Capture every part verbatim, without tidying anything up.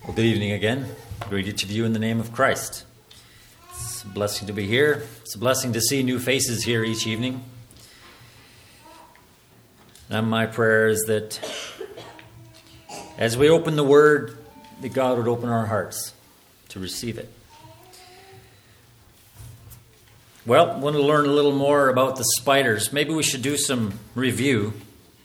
Well, good evening again. I greet each of you in the name of Christ. It's a blessing to be here. It's a blessing to see new faces here each evening. And my prayer is that as we open the Word, that God would open our hearts to receive it. Well, I want to learn a little more about the spiders. Maybe we should do some review.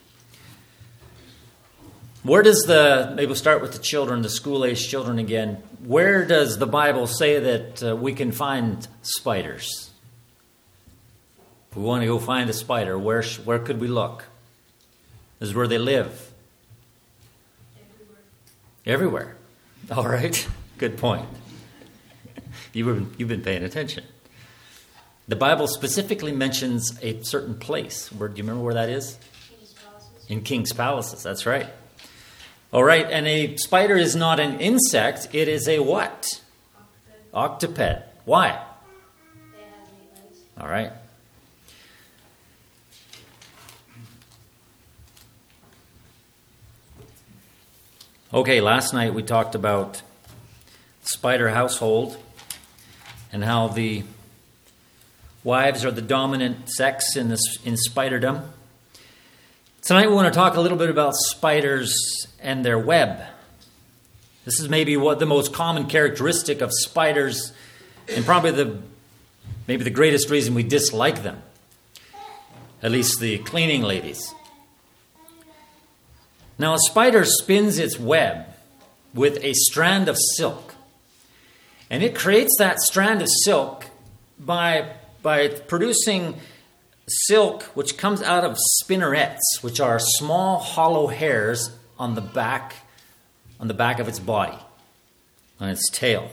Where does the, maybe we'll start with the children, the school-age children again. Where does the Bible say that uh, we can find spiders? If we want to go find a spider, where where could we look? This is where they live. Everywhere. Everywhere. All right. Good point. You were, you've been paying attention. The Bible specifically mentions a certain place. Where, do you remember where that is? King's Palaces. In King's Palaces, that's right. All right, and a spider is not an insect, it is a what? Octopus. Octoped. Why? They have eight legs. All right. Okay, last night we talked about spider household and how the wives are the dominant sex in this in spiderdom. Tonight we want to talk a little bit about spiders and their web. This is maybe what the most common characteristic of spiders, and probably the maybe the greatest reason we dislike them. At least the cleaning ladies. Now, a spider spins its web with a strand of silk. And it creates that strand of silk by, by producing silk which comes out of spinnerets, which are small hollow hairs on the back, on the back of its body, on its tail.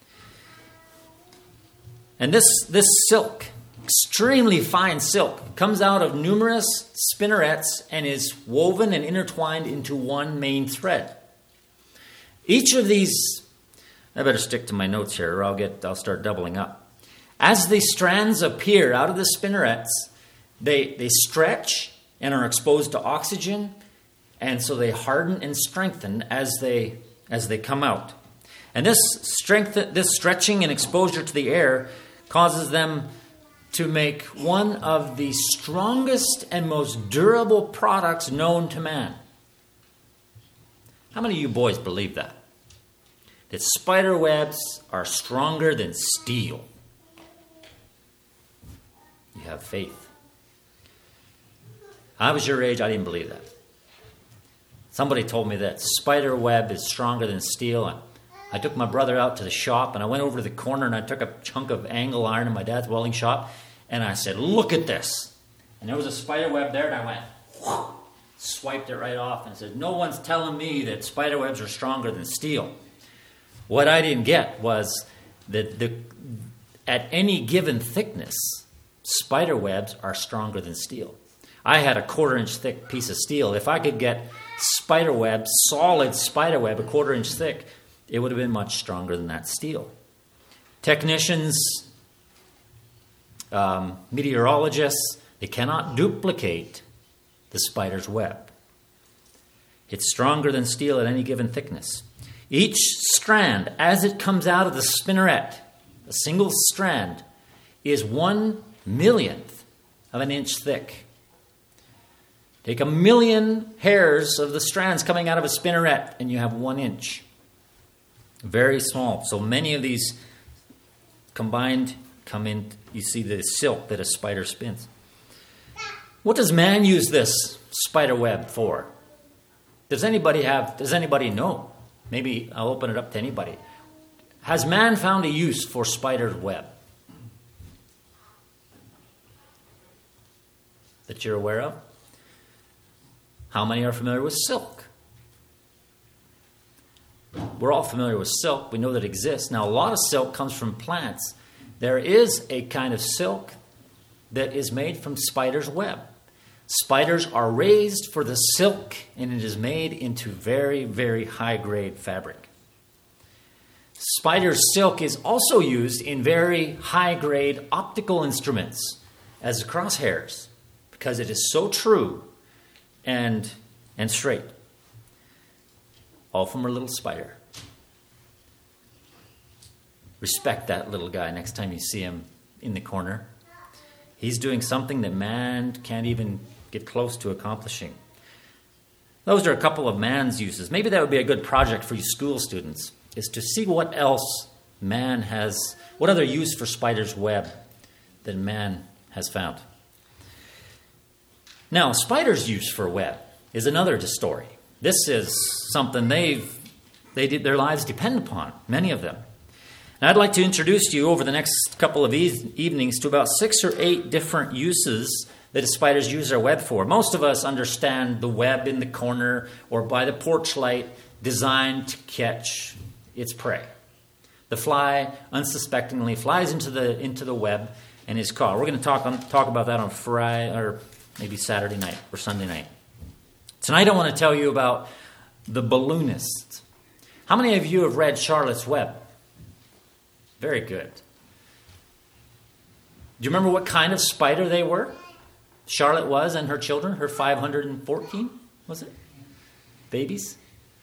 And this, this silk, extremely fine silk, comes out of numerous spinnerets and is woven and intertwined into one main thread. Each of these, I better stick to my notes here or I'll get I'll start doubling up. As the strands appear out of the spinnerets, they they stretch and are exposed to oxygen, and so they harden and strengthen as they as they come out. And this strength, this stretching and exposure to the air causes them to make one of the strongest and most durable products known to man. How many of you boys believe that? That spider webs are stronger than steel? You have faith. I was your age, I didn't believe that. Somebody told me that spider web is stronger than steel, and I took my brother out to the shop, and I went over to the corner, and I took a chunk of angle iron in my dad's welding shop, and I said, look at this. And there was a spider web there, and I went, whoosh, swiped it right off, and I said, no one's telling me that spider webs are stronger than steel. What I didn't get was that the, at any given thickness, spider webs are stronger than steel. I had a quarter inch thick piece of steel. If I could get spider web, solid spider web, a quarter inch thick, it would have been much stronger than that steel. Technicians, um, meteorologists, they cannot duplicate the spider's web. It's stronger than steel at any given thickness. Each strand, as it comes out of the spinneret, a single strand, is one millionth of an inch thick. Take a million hairs of the strands coming out of a spinneret, and you have one inch. Very small. So many of these combined come in. You see the silk that a spider spins. What does man use this spider web for? Does anybody have? Does anybody know? Maybe I'll open it up to anybody. Has man found a use for spider's web that you're aware of? How many are familiar with silk? We're all familiar with silk. We know that it exists. Now, a lot of silk comes from plants. There is a kind of silk that is made from spider's web. Spiders are raised for the silk, and it is made into very, very high-grade fabric. Spider's silk is also used in very high-grade optical instruments as crosshairs because it is so true and, and straight. All from a little spider. respect that little guy next time you see him in the corner. He's doing something that man can't even get close to accomplishing. Those are a couple of man's uses. Maybe that would be a good project for you school students, is to see what else man has, what other use for spider's web that man has found. Now, spider's use for web is another story. This is something they've, they did, their lives depend upon, many of them. And I'd like to introduce you over the next couple of e- evenings to about six or eight different uses that spiders use their web for. Most of us understand the web in the corner or by the porch light designed to catch its prey. The fly unsuspectingly flies into the into the web and is caught. We're going to talk on, talk about that on Friday or maybe Saturday night or Sunday night. Tonight I want to tell you about the balloonist. How many of you have read Charlotte's Web? Very good. Do you remember what kind of spider they were? Charlotte was and her children, her five hundred fourteen, was it? Babies?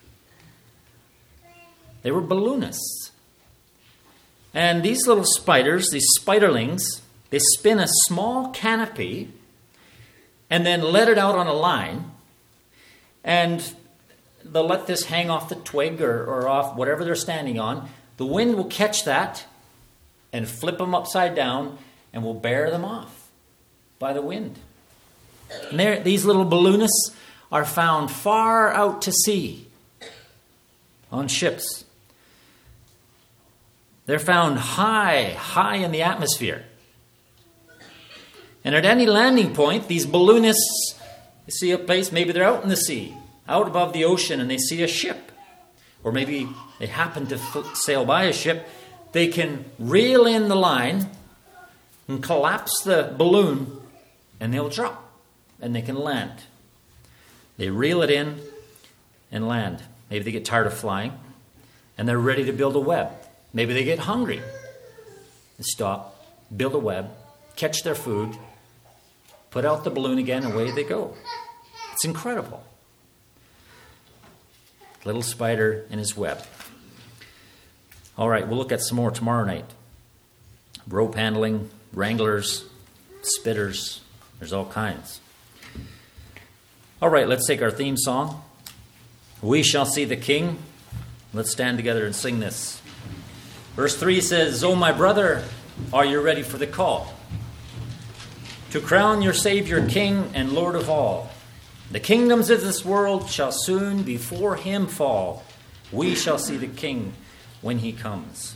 They were balloonists. And these little spiders, these spiderlings, they spin a small canopy and then let it out on a line. And they'll let this hang off the twig or, or off whatever they're standing on. The wind will catch that and flip them upside down and will bear them off by the wind. And these little balloonists are found far out to sea on ships. They're found high, high in the atmosphere. And at any landing point, these balloonists see a place, maybe they're out in the sea, out above the ocean, and they see a ship. Or maybe they happen to sail by a ship. They can reel in the line and collapse the balloon, and they'll drop. And they can land. They reel it in and land. Maybe they get tired of flying and they're ready to build a web. Maybe they get hungry and stop, build a web, catch their food, put out the balloon again, and away they go. It's incredible. Little spider in his web. All right, we'll look at some more tomorrow night. Rope handling, wranglers, spitters, there's all kinds. All right, let's take our theme song. We shall see the King. Let's stand together and sing this. Verse three says, "O my brother, are you ready for the call? To crown your Savior King and Lord of all. The kingdoms of this world shall soon before him fall. We shall see the King when he comes."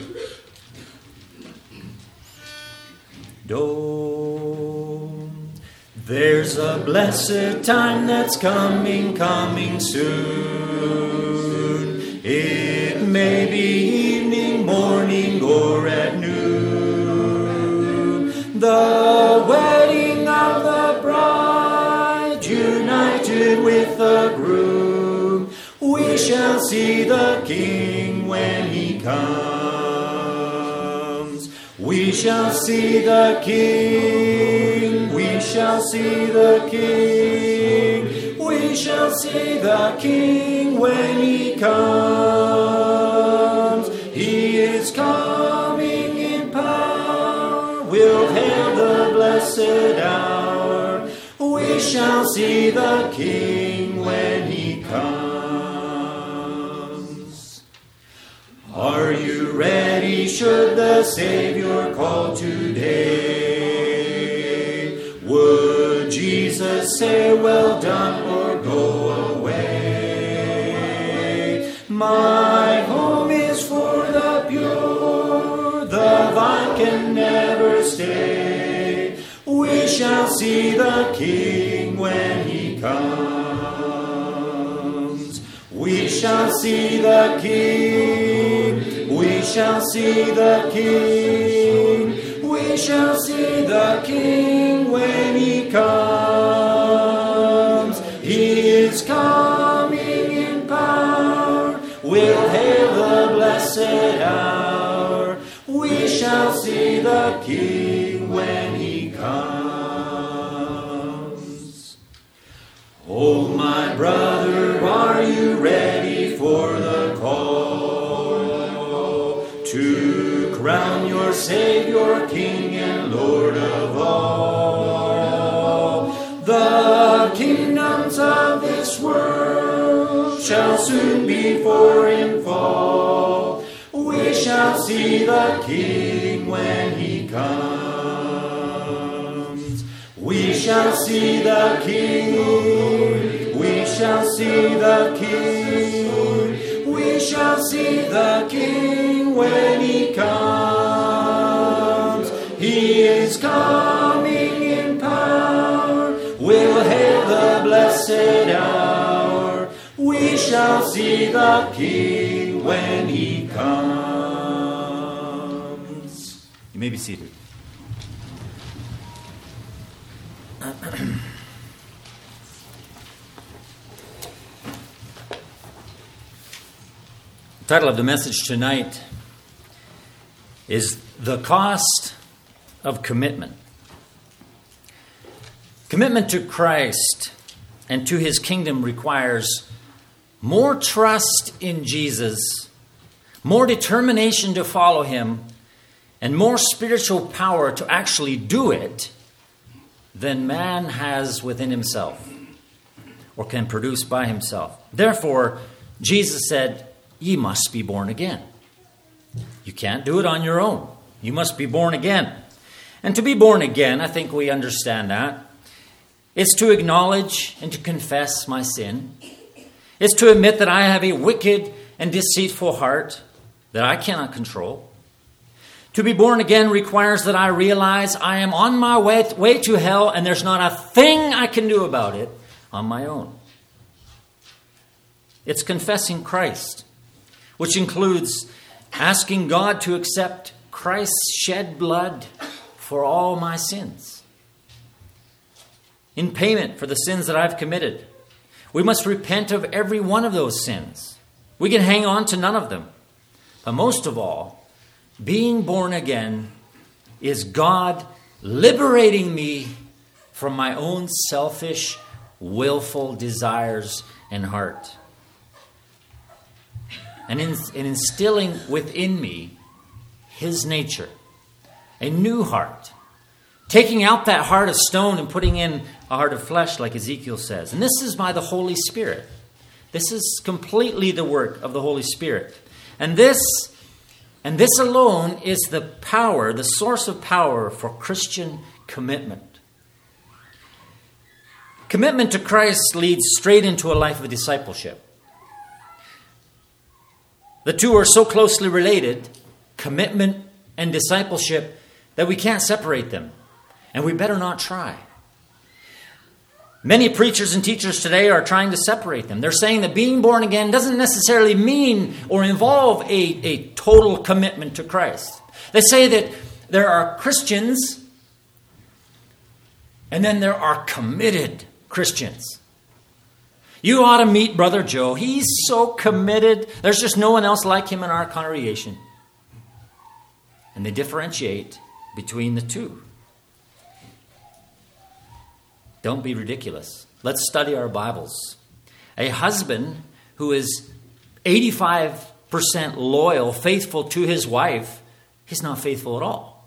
Do. There's a blessed time that's coming, coming soon. It may be evening, morning, or at noon. The wedding of the bride, united with the groom. We shall see the King when he comes. We shall see the King. We shall see the King. We shall see the King when he comes. He is coming in power. We'll hail the blessed hour. We shall see the King when he comes. Are you ready should the Savior call today? Would Jesus say, "Well done," or go away? My home is for the pure, the vine can never stay. We shall see the King when he comes. We shall see the King. We shall see the King. We shall see the King when he comes. He is coming in power. We'll hail the blessed hour. We shall see the King when he comes. Oh, my brother, are you ready for the call to crown your Savior, King and Lord of all. The kingdoms of this world shall soon before him fall. We shall see the King when he comes. We shall see the King. We shall see the King. We shall see the King when he comes. He is coming in power. We'll hail the blessed hour. We shall see the King when he comes. You may be seated. The title of the message tonight is The Cost of Commitment. Commitment to Christ and to his kingdom requires more trust in Jesus, more determination to follow him, and more spiritual power to actually do it than man has within himself or can produce by himself. Therefore, Jesus said, "Ye must be born again." You can't do it on your own. You must be born again. And to be born again, I think we understand that. It's to acknowledge and to confess my sin. It's to admit that I have a wicked and deceitful heart that I cannot control. To be born again requires that I realize I am on my way, way to hell and there's not a thing I can do about it on my own. It's confessing Christ, which includes asking God to accept Christ's shed blood for all my sins. In payment for the sins that I've committed, we must repent of every one of those sins. We can hang on to none of them. But most of all, being born again is God liberating me from my own selfish, willful desires and heart. And in, in instilling within me his nature, a new heart, taking out that heart of stone and putting in a heart of flesh, like Ezekiel says. And this is by the Holy Spirit. This is completely the work of the Holy Spirit. And this, and this alone is the power, the source of power for Christian commitment. Commitment to Christ leads straight into a life of discipleship. The two are so closely related, commitment and discipleship, that we can't separate them. And we better not try. Many preachers and teachers today are trying to separate them. They're saying that being born again doesn't necessarily mean or involve a, a total commitment to Christ. They say that there are Christians and then there are committed Christians. You ought to meet Brother Joe. He's so committed. There's just no one else like him in our congregation. And they differentiate between the two. Don't be ridiculous. Let's study our Bibles. A husband who is eighty-five percent loyal, faithful to his wife, he's not faithful at all.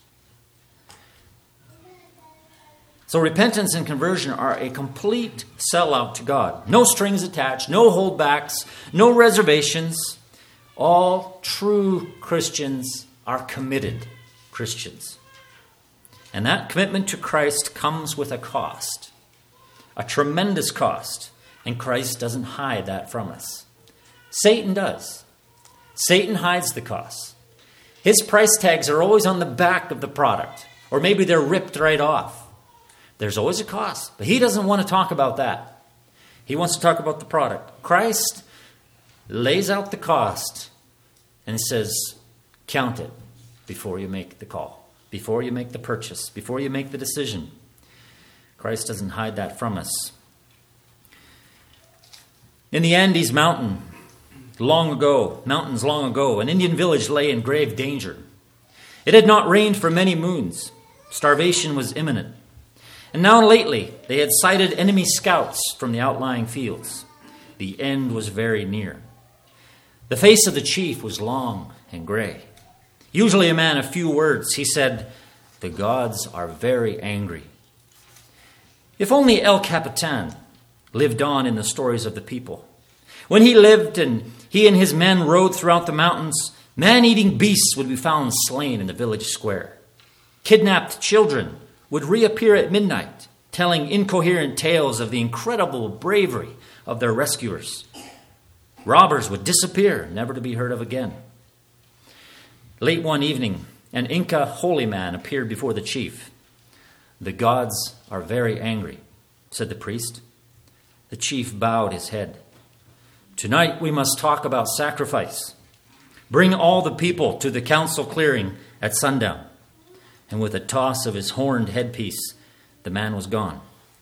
So repentance and conversion are a complete sellout to God. No strings attached, no holdbacks, no reservations. All true Christians are committed Christians. And that commitment to Christ comes with a cost, a tremendous cost. And Christ doesn't hide that from us. Satan does. Satan hides the cost. His price tags are always on the back of the product, or maybe they're ripped right off. There's always a cost, but he doesn't want to talk about that. He wants to talk about the product. Christ lays out the cost and says, count it before you make the call. Before you make the purchase, before you make the decision. Christ doesn't hide that from us. In the Andes mountain, long ago, mountains long ago, an Indian village lay in grave danger. It had not rained for many moons. Starvation was imminent. And now lately, they had sighted enemy scouts from the outlying fields. The end was very near. The face of the chief was long and gray. Usually a man of few words, he said, "The gods are very angry." If only El Capitan lived on in the stories of the people. When he lived and he and his men rode throughout the mountains, man-eating beasts would be found slain in the village square. Kidnapped children would reappear at midnight, telling incoherent tales of the incredible bravery of their rescuers. Robbers would disappear, never to be heard of again. Late one evening, an Inca holy man appeared before the chief. "The gods are very angry," said the priest. The chief bowed his head. "Tonight we must talk about sacrifice. Bring all the people to the council clearing at sundown." And with a toss of his horned headpiece, the man was gone.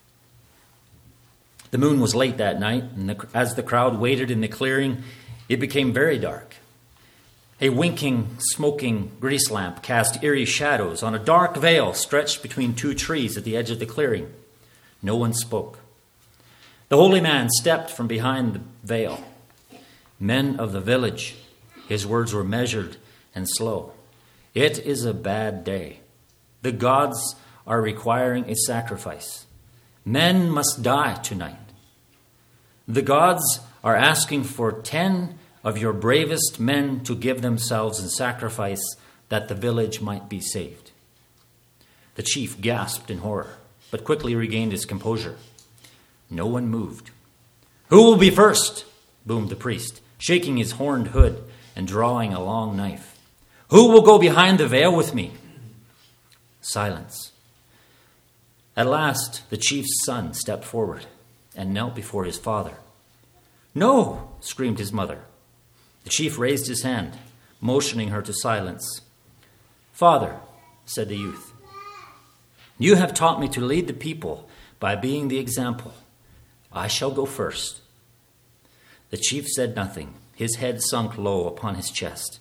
The moon was late that night, and the, as the crowd waited in the clearing, it became very dark. A winking, smoking grease lamp cast eerie shadows on a dark veil stretched between two trees at the edge of the clearing. No one spoke. The holy man stepped from behind the veil. "Men of the village," his words were measured and slow, "it is a bad day. The gods are requiring a sacrifice. Men must die tonight. The gods are asking for ten of your bravest men to give themselves in sacrifice that the village might be saved." The chief gasped in horror, but quickly regained his composure. No one moved. "Who will be first?" boomed the priest, shaking his horned hood and drawing a long knife. "Who will go behind the veil with me?" Silence. At last, the chief's son stepped forward and knelt before his father. "No!" screamed his mother. The chief raised his hand, motioning her to silence. "Father," said the youth, "you have taught me to lead the people by being the example. I shall go first." The chief said nothing, his head sunk low upon his chest.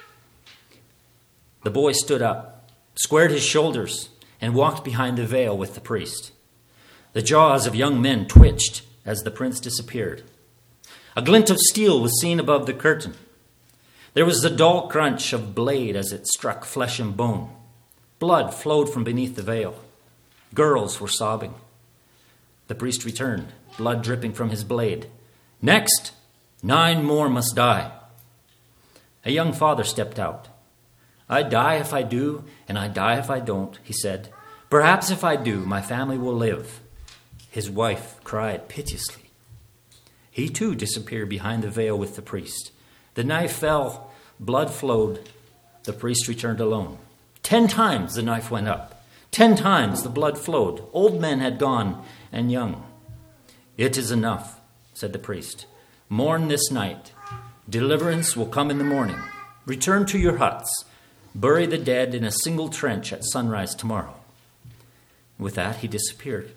The boy stood up, squared his shoulders, and walked behind the veil with the priest. The jaws of young men twitched as the prince disappeared. A glint of steel was seen above the curtain. There was the dull crunch of blade as it struck flesh and bone. Blood flowed from beneath the veil. Girls were sobbing. The priest returned, blood dripping from his blade. "Next, nine more must die." A young father stepped out. "I die if I do, and I die if I don't," he said. "Perhaps if I do, my family will live." His wife cried piteously. He too disappeared behind the veil with the priest. The knife fell, blood flowed. The priest returned alone. Ten times the knife went up. Ten times the blood flowed. Old men had gone, and young. "It is enough," said the priest. "Mourn this night. Deliverance will come in the morning. Return to your huts. Bury the dead in a single trench at sunrise tomorrow." With that, he disappeared.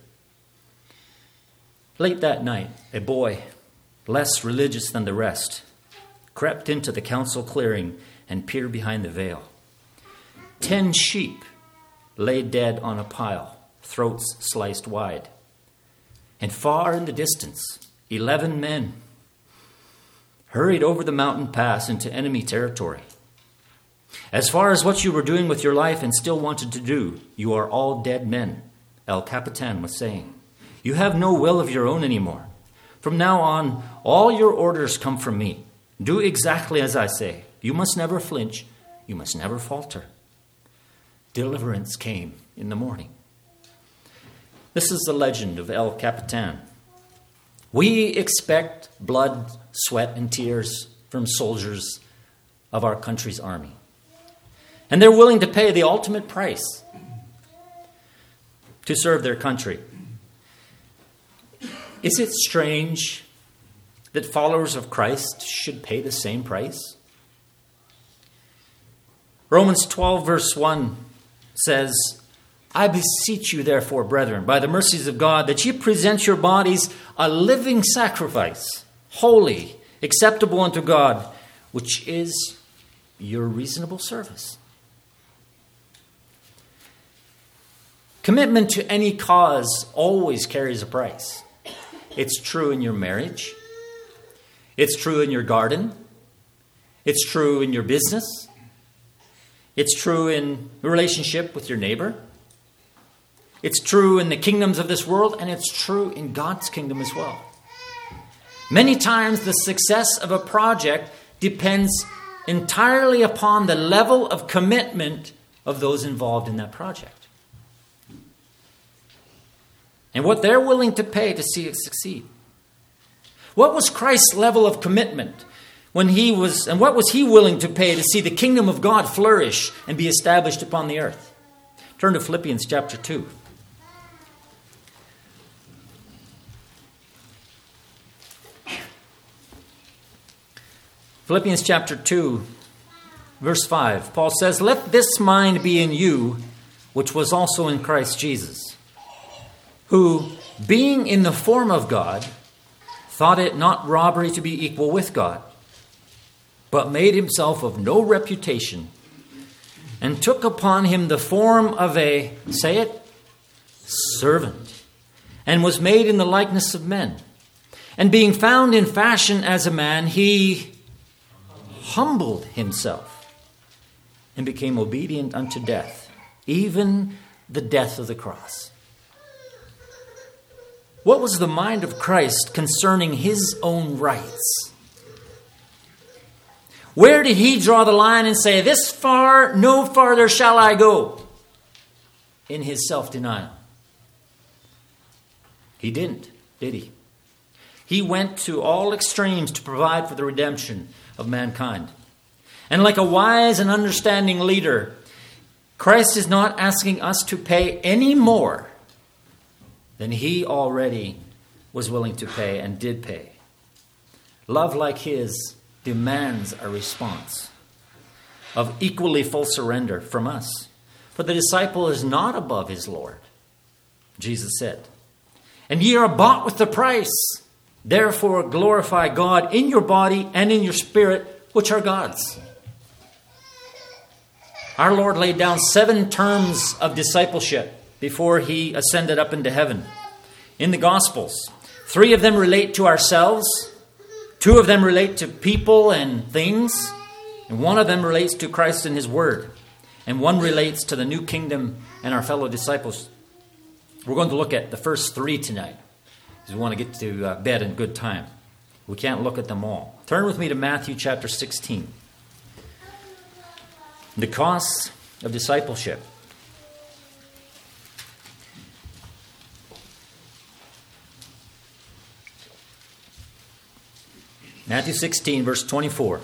Late that night, a boy, less religious than the rest, crept into the council clearing and peered behind the veil. Ten sheep lay dead on a pile, throats sliced wide. And far in the distance, eleven men hurried over the mountain pass into enemy territory. "As far as what you were doing with your life and still wanted to do, you are all dead men," El Capitan was saying. "You have no will of your own anymore. From now on, all your orders come from me. Do exactly as I say. You must never flinch. You must never falter." Deliverance came in the morning. This is the legend of El Capitan. We expect blood, sweat, and tears from soldiers of our country's army. And they're willing to pay the ultimate price to serve their country. Is it strange that followers of Christ should pay the same price? Romans twelve verse one says, "I beseech you therefore, brethren, by the mercies of God, that ye present your bodies a living sacrifice, holy, acceptable unto God, which is your reasonable service." Commitment to any cause always carries a price. It's true in your marriage. It's true in your garden. It's true in your business. It's true in a relationship with your neighbor. It's true in the kingdoms of this world, and it's true in God's kingdom as well. Many times the success of a project depends entirely upon the level of commitment of those involved in that project, and what they're willing to pay to see it succeed. What was Christ's level of commitment when he was, and what was he willing to pay to see the kingdom of God flourish and be established upon the earth? Turn to Philippians chapter two. Philippians chapter two, verse five. Paul says, "Let this mind be in you, which was also in Christ Jesus, who, being in the form of God, thought it not robbery to be equal with God, but made himself of no reputation, and took upon him the form of a," say it, "servant, and was made in the likeness of men. And being found in fashion as a man, he humbled himself and became obedient unto death, even the death of the cross." What was the mind of Christ concerning his own rights? Where did he draw the line and say, "This far, no farther shall I go," in his self-denial? He didn't, did he? He went to all extremes to provide for the redemption of mankind. And like a wise and understanding leader, Christ is not asking us to pay any more than he already was willing to pay and did pay. Love like his demands a response of equally full surrender from us. For the disciple is not above his Lord, Jesus said. "And ye are bought with the price. Therefore glorify God in your body and in your spirit, which are God's." Our Lord laid down seven terms of discipleship before he ascended up into heaven in the Gospels. Three of them relate to ourselves. Two of them relate to people and things. And one of them relates to Christ and his word. And one relates to the new kingdom and our fellow disciples. We're going to look at the first three tonight, because we want to get to uh, bed in good time. We can't look at them all. Turn with me to Matthew chapter sixteen. The costs of discipleship. Matthew sixteen, verse twenty-four.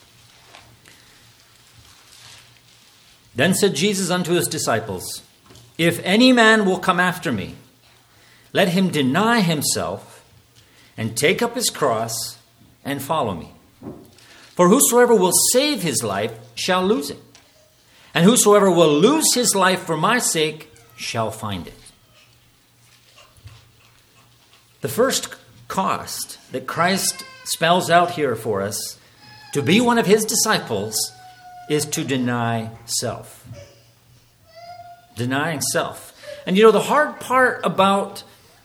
"Then said Jesus unto his disciples, If any man will come after me, let him deny himself and take up his cross and follow me. For whosoever will save his life shall lose it. And whosoever will lose his life for my sake shall find it." The first cost that Christ spells out here for us to be one of his disciples is to deny self. Denying self. And you know, the hard part about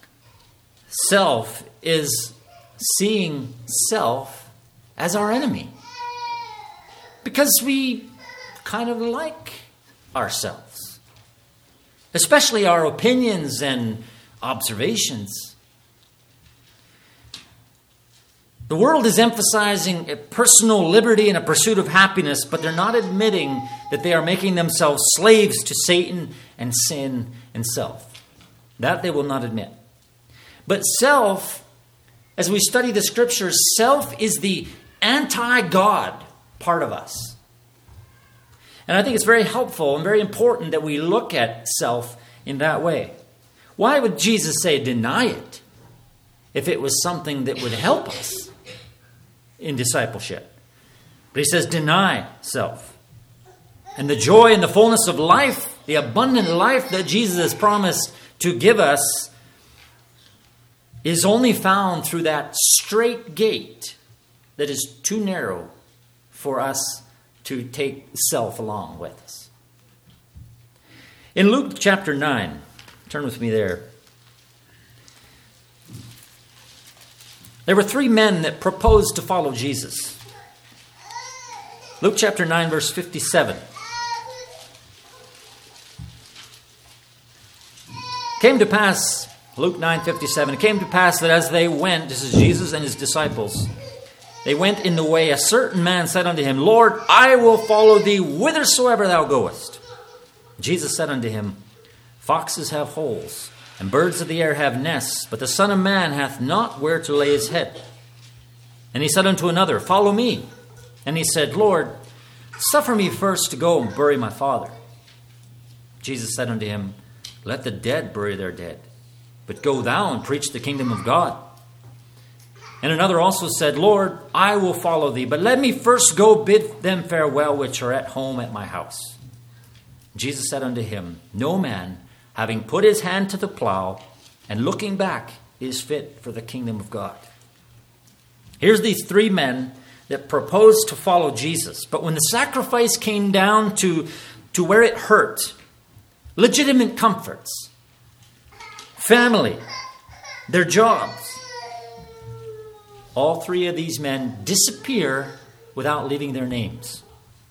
self is seeing self as our enemy. Because we kind of like ourselves, especially our opinions and observations. The world is emphasizing a personal liberty and a pursuit of happiness, but they're not admitting that they are making themselves slaves to Satan and sin and self. That they will not admit. But self, as we study the scriptures, self is the anti-God part of us. And I think it's very helpful and very important that we look at self in that way. Why would Jesus say deny it if it was something that would help us in discipleship? But he says deny self. And the joy and the fullness of life, the abundant life that Jesus has promised to give us, is only found through that straight gate that is too narrow for us to take self along with us. In Luke chapter nine, turn with me there. There were three men that proposed to follow Jesus. Luke chapter nine, verse fifty-seven. Came to pass, Luke nine fifty-seven, it came to pass that as they went, this is Jesus and his disciples, they went in the way, a certain man said unto him, Lord, I will follow thee whithersoever thou goest. Jesus said unto him, Foxes have holes, and birds of the air have nests, but the Son of Man hath not where to lay his head. And he said unto another, Follow me. And he said, Lord, suffer me first to go and bury my father. Jesus said unto him, Let the dead bury their dead, but go thou and preach the kingdom of God. And another also said, Lord, I will follow thee, but let me first go bid them farewell which are at home at my house. Jesus said unto him, No man, having put his hand to the plow and looking back, is fit for the kingdom of God. Here's these three men that proposed to follow Jesus. But when the sacrifice came down to, to where it hurt, legitimate comforts, family, their jobs, all three of these men disappear without leaving their names.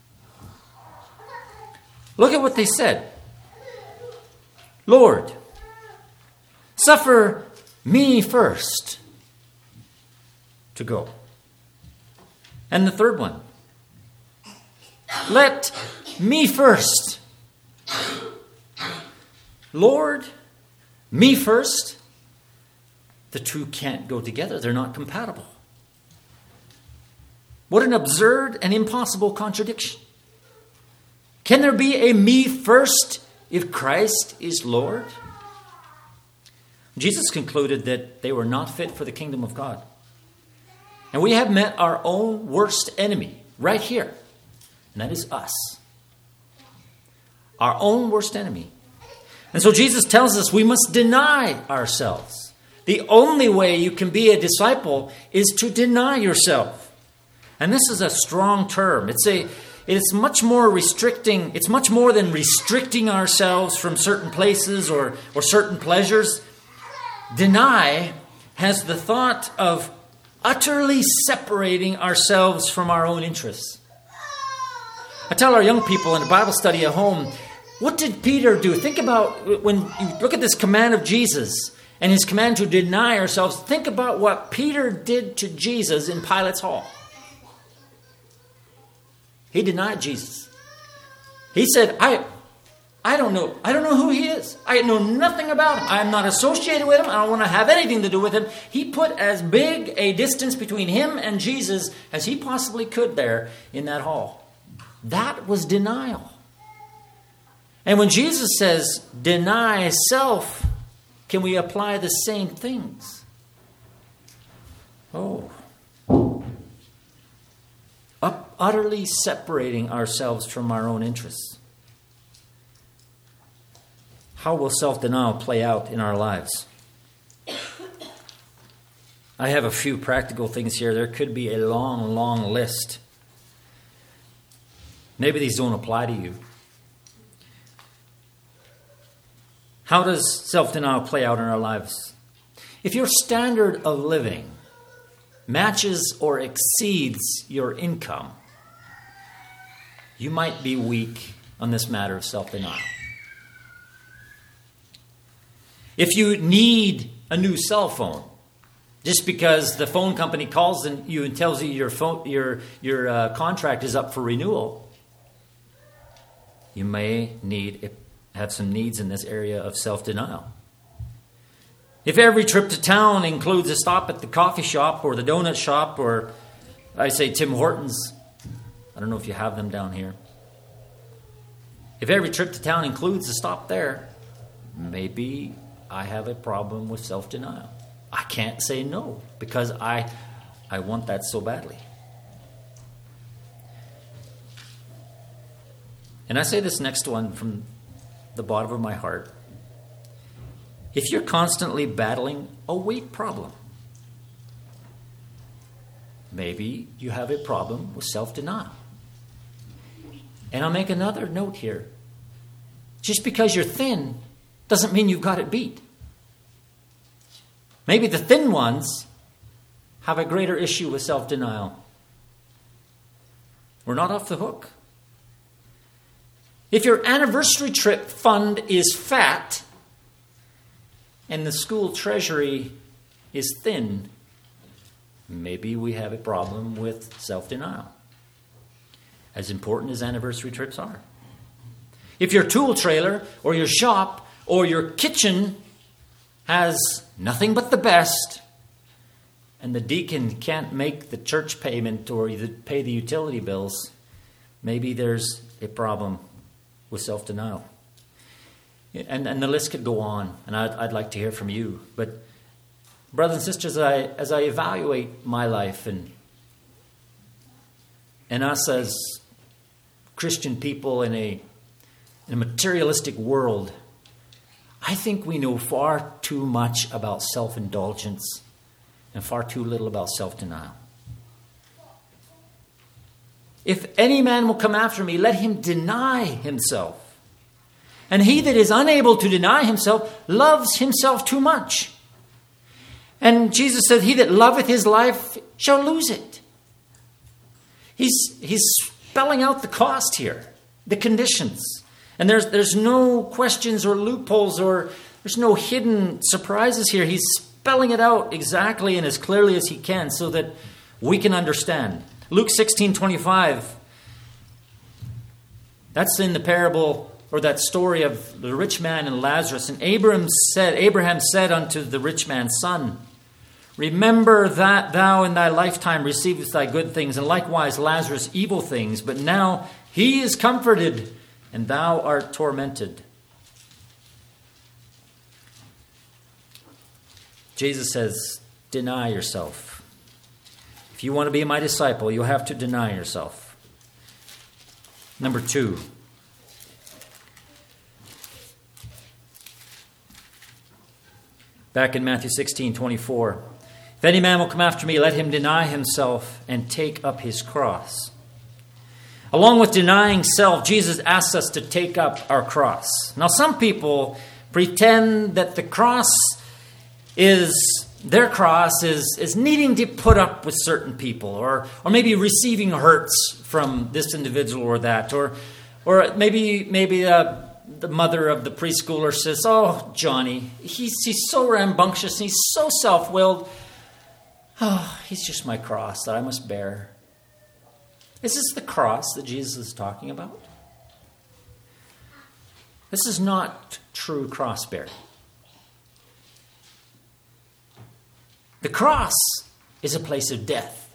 Look at what they said. Lord, suffer me first to go. And the third one, let me first. Lord, me first. The two can't go together. They're not compatible. What an absurd and impossible contradiction. Can there be a me first if Christ is Lord? Jesus concluded that they were not fit for the kingdom of God. And we have met our own worst enemy right here. And that is us. Our own worst enemy. And so Jesus tells us we must deny ourselves. The only way you can be a disciple is to deny yourself. And this is a strong term. It's a it's much more restricting, it's much more than restricting ourselves from certain places or, or certain pleasures. Deny has the thought of utterly separating ourselves from our own interests. I tell our young people in a Bible study at home, what did Peter do? Think about when you look at this command of Jesus and his command to deny ourselves. Think about what Peter did to Jesus in Pilate's hall. He denied Jesus. He said, I, I don't know. I don't know who he is. I know nothing about him. I'm not associated with him. I don't want to have anything to do with him. He put as big a distance between him and Jesus as he possibly could there in that hall. That was denial. And when Jesus says, deny self, can we apply the same things? Oh. Up, utterly separating ourselves from our own interests. How will self-denial play out in our lives? I have a few practical things here. There could be a long, long list. Maybe these don't apply to you. How does self-denial play out in our lives? If your standard of living matches or exceeds your income, you might be weak on this matter of self-denial. If you need a new cell phone, just because the phone company calls you and tells you your phone, your your uh, contract is up for renewal, you may need have some needs in this area of self-denial. If every trip to town includes a stop at the coffee shop or the donut shop or, I say, Tim Hortons, I don't know if you have them down here. If every trip to town includes a stop there, maybe I have a problem with self-denial. I can't say no because I, I want that so badly. And I say this next one from the bottom of my heart. If you're constantly battling a weight problem, maybe you have a problem with self-denial. And I'll make another note here. Just because you're thin doesn't mean you've got it beat. Maybe the thin ones have a greater issue with self-denial. We're not off the hook. If your anniversary trip fund is fat, and the school treasury is thin, maybe we have a problem with self-denial. As important as anniversary trips are. If your tool trailer or your shop or your kitchen has nothing but the best, and the deacon can't make the church payment or pay the utility bills, maybe there's a problem with self-denial. And, and the list could go on, and I'd, I'd like to hear from you. But brothers and sisters, as I, as I evaluate my life and, and us as Christian people in a, in a materialistic world, I think we know far too much about self-indulgence and far too little about self-denial. If any man will come after me, let him deny himself. And he that is unable to deny himself loves himself too much. And Jesus said, he that loveth his life shall lose it. He's, he's spelling out the cost here, the conditions. And there's, there's no questions or loopholes or there's no hidden surprises here. He's spelling it out exactly and as clearly as he can so that we can understand. Luke sixteen twenty-five, that's in the parable or that story of the rich man and Lazarus. And Abraham said, Abraham said unto the rich man's son, remember that thou in thy lifetime receivest thy good things, and likewise Lazarus evil things, but now he is comforted, and thou art tormented. Jesus says, deny yourself. If you want to be my disciple, you have to deny yourself. Number two. Back in Matthew sixteen twenty-four. If any man will come after me, let him deny himself and take up his cross. Along with denying self, Jesus asks us to take up our cross. Now, some people pretend that the cross is, their cross is, is needing to put up with certain people, or, or maybe receiving hurts from this individual or that, or, or maybe, maybe uh, the mother of the preschooler says, oh, Johnny, he's, he's so rambunctious, and he's so self-willed. Oh, he's just my cross that I must bear. Is this the cross that Jesus is talking about? This is not true cross bearing. The cross is a place of death.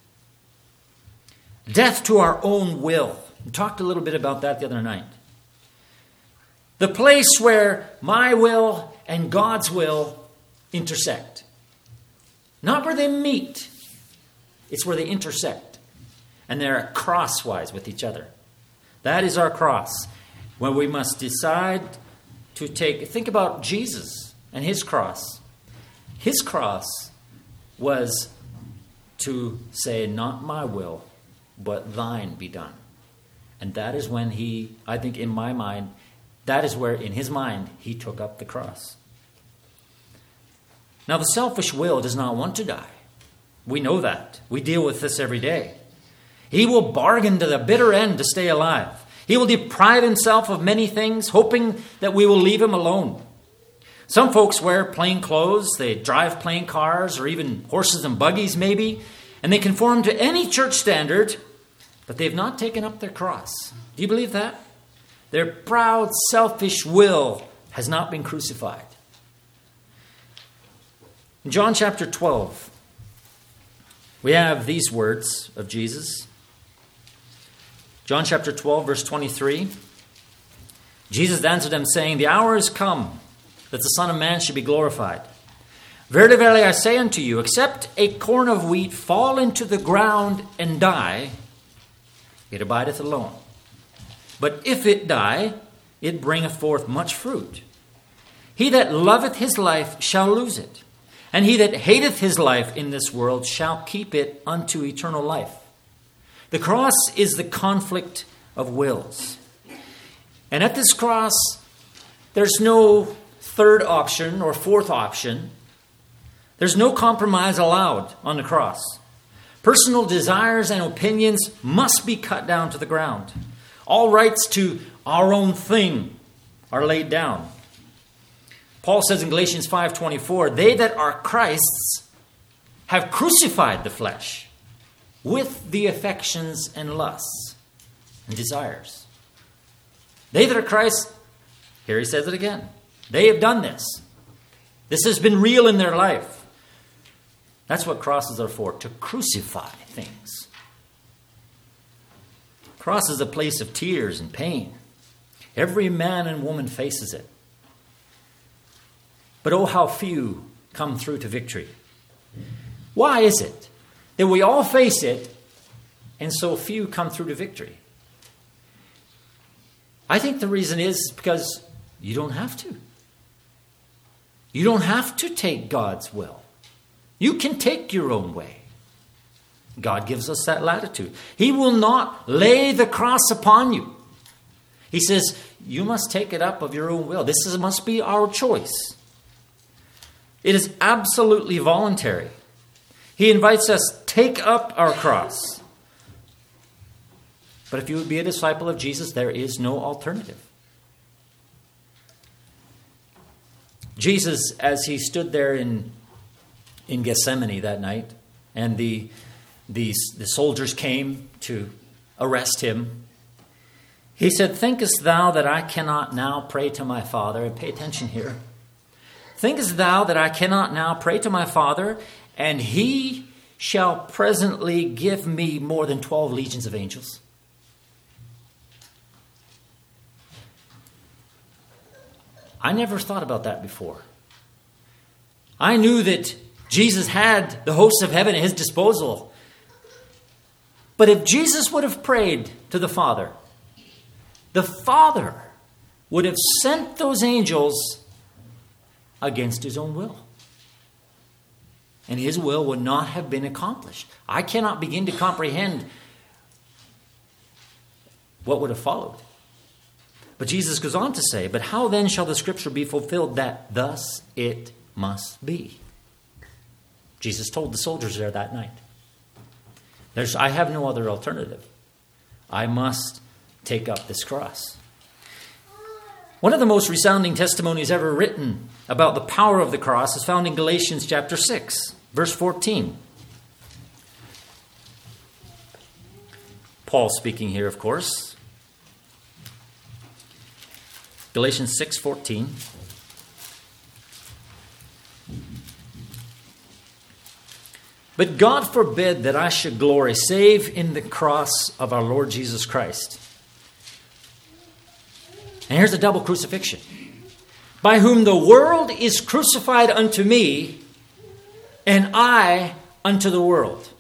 Death to our own will. We talked a little bit about that the other night. The place where my will and God's will intersect. Not where they meet. It's where they intersect. And they're crosswise with each other. That is our cross. When we must decide to take... Think about Jesus and his cross. His cross was to say, not my will, but thine be done. And that is when he, I think in my mind, that is where in his mind he took up the cross. Now the selfish will does not want to die. We know that. We deal with this every day. He will bargain to the bitter end to stay alive. He will deprive himself of many things, hoping that we will leave him alone. Some folks wear plain clothes, they drive plain cars, or even horses and buggies maybe, and they conform to any church standard, but they've not taken up their cross. Do you believe that? Their proud, selfish will has not been crucified. In John chapter twelve, we have these words of Jesus. John chapter twelve, verse twenty-three. Jesus answered them, saying, the hour is come that the Son of Man should be glorified. Verily, verily, I say unto you, except a corn of wheat fall into the ground and die, it abideth alone. But if it die, it bringeth forth much fruit. He that loveth his life shall lose it, and he that hateth his life in this world shall keep it unto eternal life. The cross is the conflict of wills. And at this cross, there's no third option or fourth option. There's no compromise allowed on the cross. Personal desires and opinions must be cut down to the ground. All rights to our own thing are laid down. Paul says in Galatians five twenty-four, they that are Christ's have crucified the flesh with the affections and lusts and desires. They that are Christ, here he says it again, they have done this. This has been real in their life. That's what crosses are for, to crucify things. Cross is a place of tears and pain. Every man and woman faces it. But oh, how few come through to victory. Why is it that we all face it and so few come through to victory? I think the reason is because you don't have to. You don't have to take God's will. You can take your own way. God gives us that latitude. He will not lay the cross upon you. He says, you must take it up of your own will. This is, must be our choice. It is absolutely voluntary. He invites us, take up our cross. But if you would be a disciple of Jesus, there is no alternative. Jesus, as he stood there in, in Gethsemane that night, and the, the, the soldiers came to arrest him, he said, thinkest thou that I cannot now pray to my Father? And pay attention here. Thinkest thou that I cannot now pray to my Father, and he shall presently give me more than twelve legions of angels? I never thought about that before. I knew that Jesus had the hosts of heaven at his disposal. But if Jesus would have prayed to the Father, the Father would have sent those angels against his own will. And his will would not have been accomplished. I cannot begin to comprehend what would have followed. But Jesus goes on to say, but how then shall the scripture be fulfilled that thus it must be? Jesus told the soldiers there that night. There's, I have no other alternative. I must take up this cross. One of the most resounding testimonies ever written about the power of the cross is found in Galatians chapter six, verse fourteen. Paul speaking here, of course. Galatians six fourteen. But God forbid that I should glory save in the cross of our Lord Jesus Christ. And here's a double crucifixion. By whom the world is crucified unto me, and I unto the world.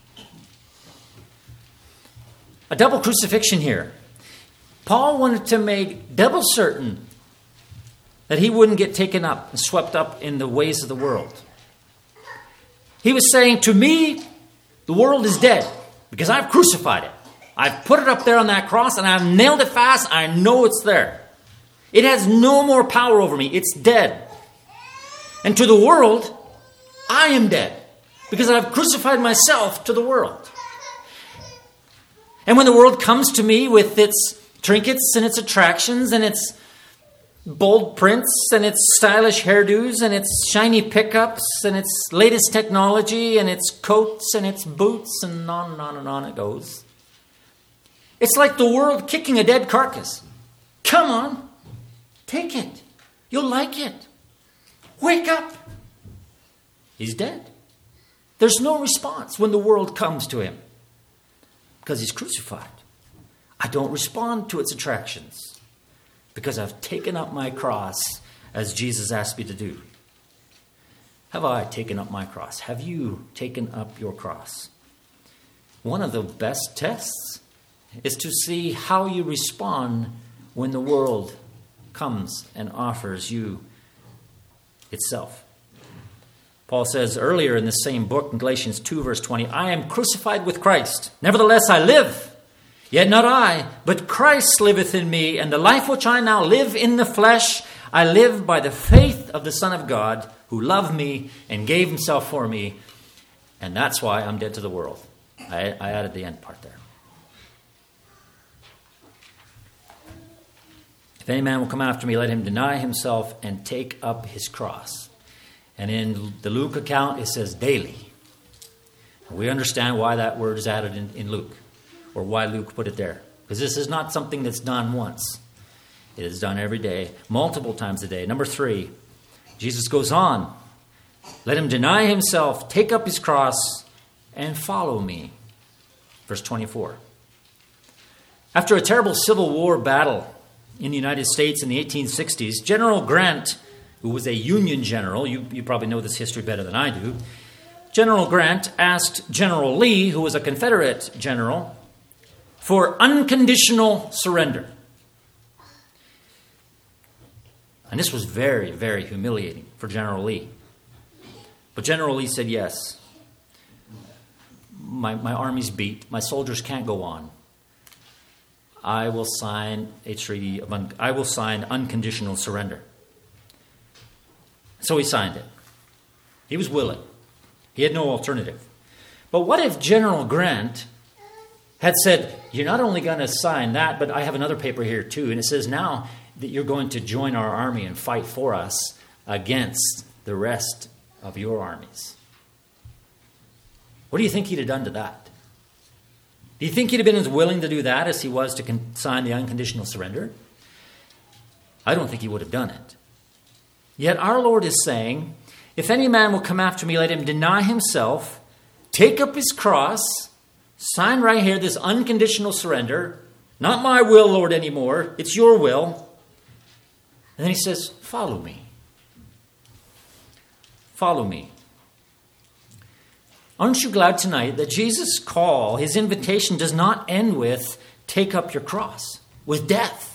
A double crucifixion here. Paul wanted to make double certain that he wouldn't get taken up and swept up in the ways of the world. He was saying, to me, the world is dead because I've crucified it. I've put it up there on that cross and I've nailed it fast. I know it's there. It has no more power over me. It's dead. And to the world, I am dead because I've crucified myself to the world. And when the world comes to me with its trinkets and its attractions and its bold prints and its stylish hairdos and its shiny pickups and its latest technology and its coats and its boots and on and on and on it goes. It's like the world kicking a dead carcass. Come on, take it. You'll like it. Wake up. He's dead. There's no response when the world comes to him because he's crucified. I don't respond to its attractions because I've taken up my cross as Jesus asked me to do. Have I taken up my cross? Have you taken up your cross? One of the best tests is to see how you respond when the world comes and offers you itself. Paul says earlier in the same book, in Galatians two, verse twenty, I am crucified with Christ. Nevertheless, I live. Yet not I, but Christ liveth in me, and the life which I now live in the flesh, I live by the faith of the Son of God, who loved me and gave himself for me. And that's why I'm dead to the world. I, I added the end part there. If any man will come after me, let him deny himself and take up his cross. And in the Luke account, it says daily. We understand why that word is added in, in Luke, or why Luke put it there. Because this is not something that's done once. It is done every day, multiple times a day. Number three, Jesus goes on. Let him deny himself, take up his cross, and follow me. Verse twenty-four. After a terrible Civil War battle in the United States in the eighteen sixties, General Grant, who was a Union general, you, you probably know this history better than I do, General Grant asked General Lee, who was a Confederate general, for unconditional surrender. And this was very, very humiliating for General Lee. But General Lee said, yes, my, my army's beat. My soldiers can't go on. I will sign a treaty of un- I will sign unconditional surrender. So he signed it. He was willing. He had no alternative. But what if General Grant had said, you're not only going to sign that, but I have another paper here too, and it says now that you're going to join our army and fight for us against the rest of your armies. What do you think he'd have done to that? Do you think he'd have been as willing to do that as he was to con- sign the unconditional surrender? I don't think he would have done it. Yet our Lord is saying, if any man will come after me, let him deny himself, take up his cross, sign right here this unconditional surrender. Not my will, Lord, anymore. It's your will. And then he says, follow me. Follow me. Aren't you glad tonight that Jesus' call, his invitation, does not end with take up your cross, with death.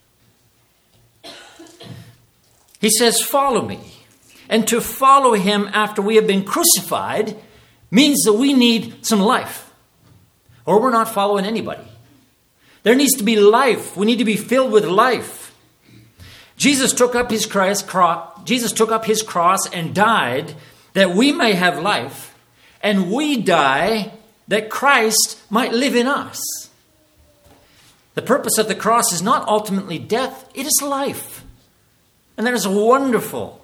He says, follow me. And to follow him after we have been crucified means that we need some life. Or we're not following anybody. There needs to be life. We need to be filled with life. Jesus took up his cross, Jesus took up his cross and died that we may have life. And we die that Christ might live in us. The purpose of the cross is not ultimately death, it is life. And that is a wonderful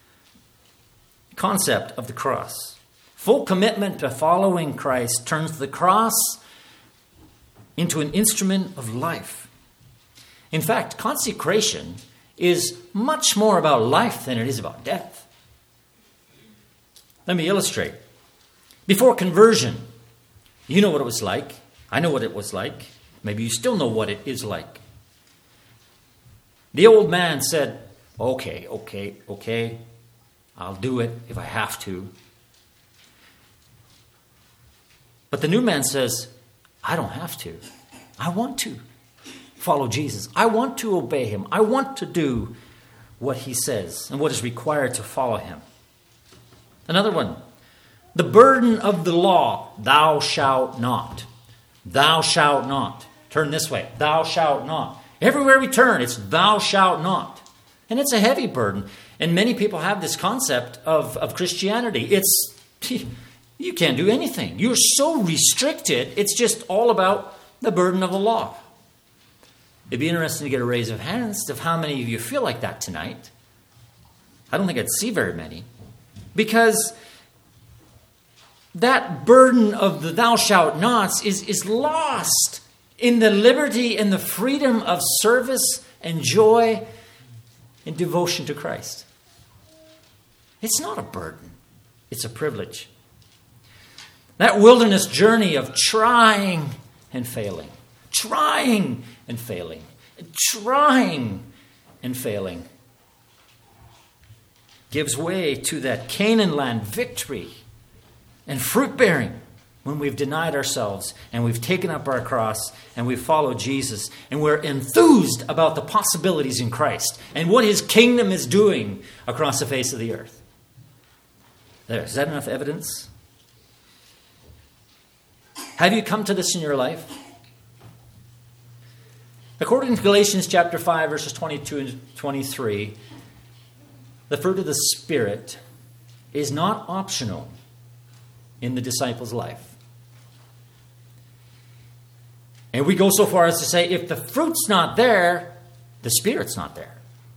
concept of the cross. Full commitment to following Christ turns the cross into an instrument of life. In fact, consecration is much more about life than it is about death. Let me illustrate. Before conversion, you know what it was like. I know what it was like. Maybe you still know what it is like. The old man said, okay, okay, okay, I'll do it if I have to. But the new man says, I don't have to. I want to follow Jesus. I want to obey him. I want to do what he says and what is required to follow him. Another one. The burden of the law, thou shalt not. Thou shalt not. Turn this way. Thou shalt not. Everywhere we turn, it's thou shalt not. And it's a heavy burden. And many people have this concept of, of Christianity. It's, you can't do anything. You're so restricted. It's just all about the burden of the law. It'd be interesting to get a raise of hands of how many of you feel like that tonight. I don't think I'd see very many. Because that burden of the thou shalt nots is, is lost in the liberty and the freedom of service and joy and devotion to Christ. It's not a burden. It's a privilege. That wilderness journey of trying and failing, trying and failing, trying and failing gives way to that Canaan land victory and fruit-bearing when we've denied ourselves and we've taken up our cross and we've followed Jesus and we're enthused about the possibilities in Christ and what his kingdom is doing across the face of the earth. There, is that enough evidence? Have you come to this in your life? According to Galatians chapter five, verses twenty-two and twenty-three, the fruit of the Spirit is not optional in the disciple's life. And we go so far as to say, if the fruit's not there, the Spirit's not there.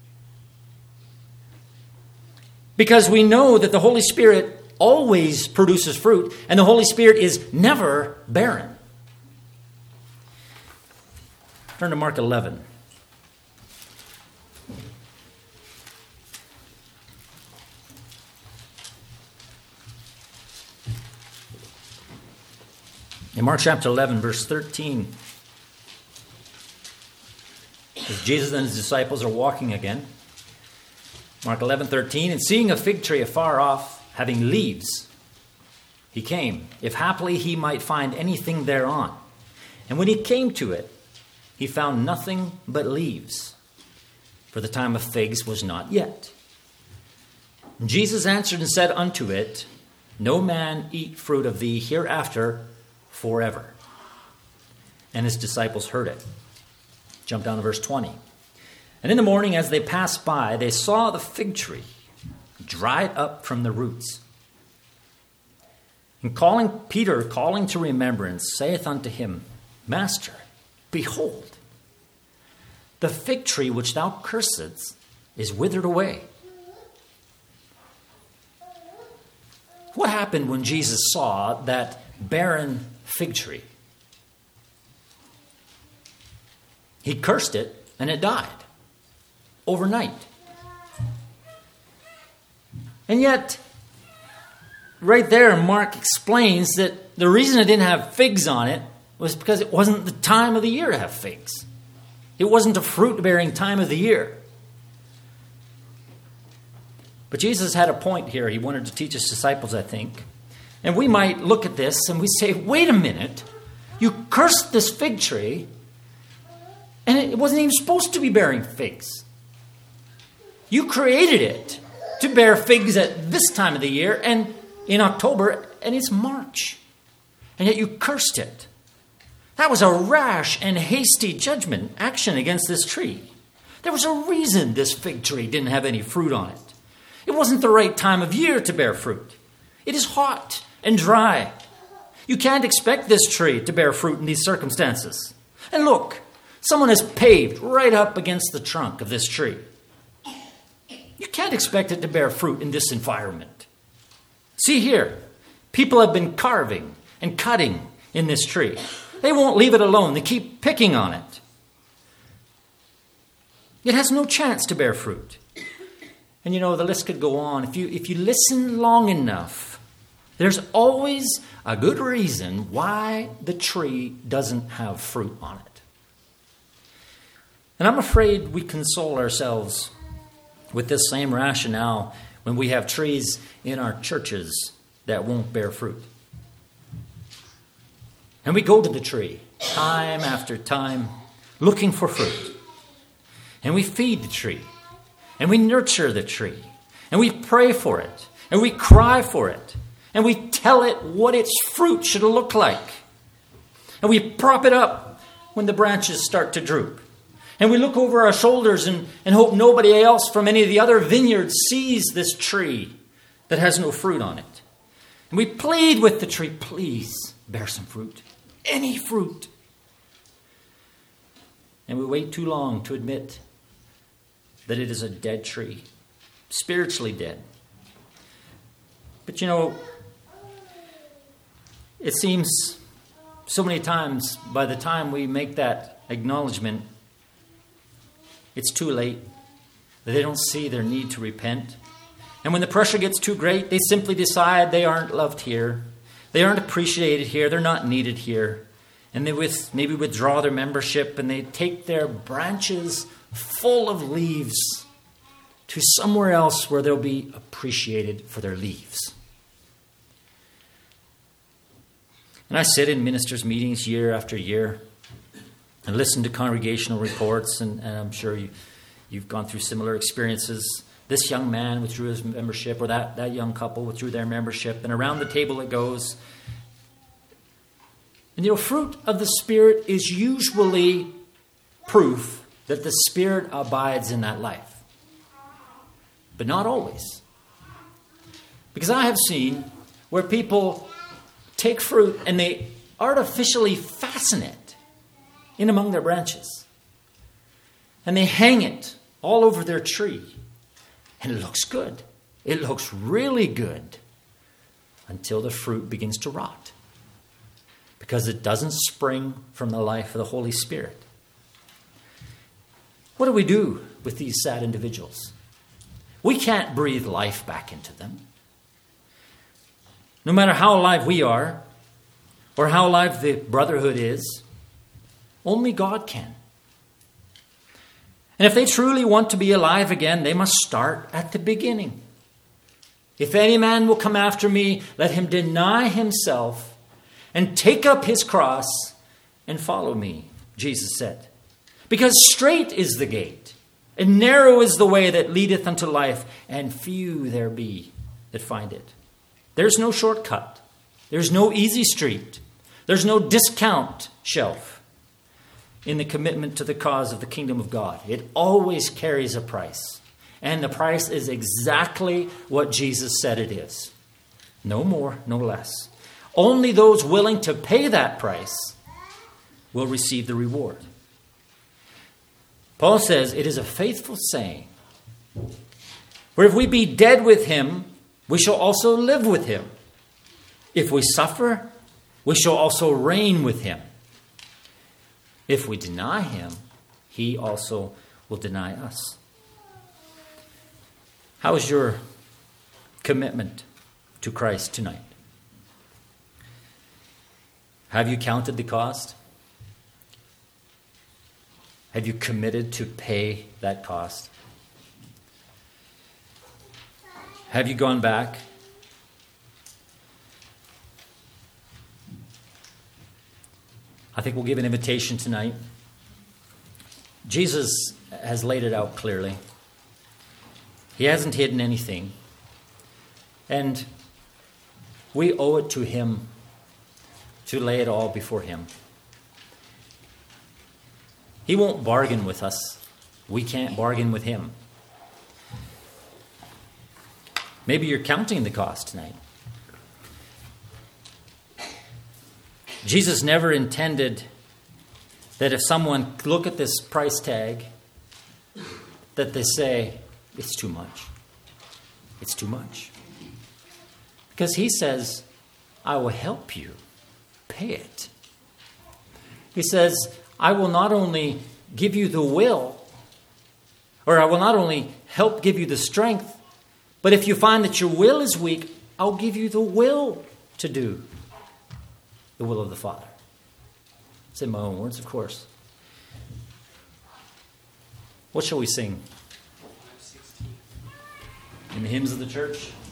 Because we know that the Holy Spirit always produces fruit, and the Holy Spirit is never barren. Turn to Mark eleven. In Mark chapter eleven, verse thirteen, as Jesus and his disciples are walking again, Mark eleven, thirteen, and seeing a fig tree afar off, having leaves, he came, if haply he might find anything thereon. And when he came to it, he found nothing but leaves, for the time of figs was not yet. And Jesus answered and said unto it, No man eat fruit of thee hereafter forever. And his disciples heard it. Jump down to verse twenty. And in the morning, as they passed by, they saw the fig tree dried up from the roots. And calling Peter, calling to remembrance, saith unto him, Master, behold, the fig tree which thou cursedst is withered away. What happened when Jesus saw that barren fig tree? He cursed it and it died overnight. And yet, right there, Mark explains that the reason it didn't have figs on it was because it wasn't the time of the year to have figs. It wasn't a fruit-bearing time of the year. But Jesus had a point here. He wanted to teach his disciples, I think. And we might look at this and we say, wait a minute, you cursed this fig tree and it wasn't even supposed to be bearing figs. You created it to bear figs at this time of the year and in October, and it's March. And yet you cursed it. That was a rash and hasty judgment action against this tree. There was a reason this fig tree didn't have any fruit on it. It wasn't the right time of year to bear fruit. It is hot and dry. You can't expect this tree to bear fruit in these circumstances. And look, someone has paved right up against the trunk of this tree. You can't expect it to bear fruit in this environment. See here, people have been carving and cutting in this tree. They won't leave it alone. They keep picking on it. It has no chance to bear fruit. And you know, the list could go on. If you, if you listen long enough, there's always a good reason why the tree doesn't have fruit on it. And I'm afraid we console ourselves with this same rationale when we have trees in our churches that won't bear fruit. And we go to the tree time after time looking for fruit. And we feed the tree. And we nurture the tree. And we pray for it. And we cry for it. And we tell it what its fruit should look like. And we prop it up when the branches start to droop. And we look over our shoulders and, and hope nobody else from any of the other vineyards sees this tree that has no fruit on it. And we plead with the tree, please bear some fruit. Any fruit. And we wait too long to admit that it is a dead tree, spiritually dead. But you know, it seems so many times by the time we make that acknowledgement, it's too late. They don't see their need to repent. And when the pressure gets too great, they simply decide they aren't loved here. They aren't appreciated here. They're not needed here. And they with, maybe withdraw their membership and they take their branches full of leaves to somewhere else where they'll be appreciated for their leaves. And I sit in ministers' meetings year after year and listen to congregational reports, and, and I'm sure you, you've gone through similar experiences. This young man withdrew his membership, or that, that young couple withdrew their membership, and around the table it goes. And you know, fruit of the Spirit is usually proof that the Spirit abides in that life. But not always. Because I have seen where people take fruit and they artificially fasten it in among their branches. And they hang it all over their tree. And it looks good. It looks really good until the fruit begins to rot. Because it doesn't spring from the life of the Holy Spirit. What do we do with these sad individuals? We can't breathe life back into them. No matter how alive we are, or how alive the brotherhood is, only God can. And if they truly want to be alive again, they must start at the beginning. If any man will come after me, let him deny himself and take up his cross and follow me, Jesus said. Because straight is the gate, and narrow is the way that leadeth unto life, and few there be that find it. There's no shortcut. There's no easy street. There's no discount shelf in the commitment to the cause of the kingdom of God. It always carries a price. And the price is exactly what Jesus said it is. No more, no less. Only those willing to pay that price will receive the reward. Paul says it is a faithful saying. For if we be dead with him, we shall also live with him. If we suffer, we shall also reign with him. If we deny him, he also will deny us. How is your commitment to Christ tonight? Have you counted the cost? Have you committed to pay that cost? Have you gone back? I think we'll give an invitation tonight. Jesus has laid it out clearly. He hasn't hidden anything. And we owe it to him to lay it all before him. He won't bargain with us. We can't bargain with him. Maybe you're counting the cost tonight. Jesus never intended that if someone look at this price tag, that they say, it's too much. It's too much. Because he says, I will help you pay it. He says, I will not only give you the will, or I will not only help give you the strength, but if you find that your will is weak, I'll give you the will to do the will of the Father. It's in my own words, of course. What shall we sing? In the hymns of the church?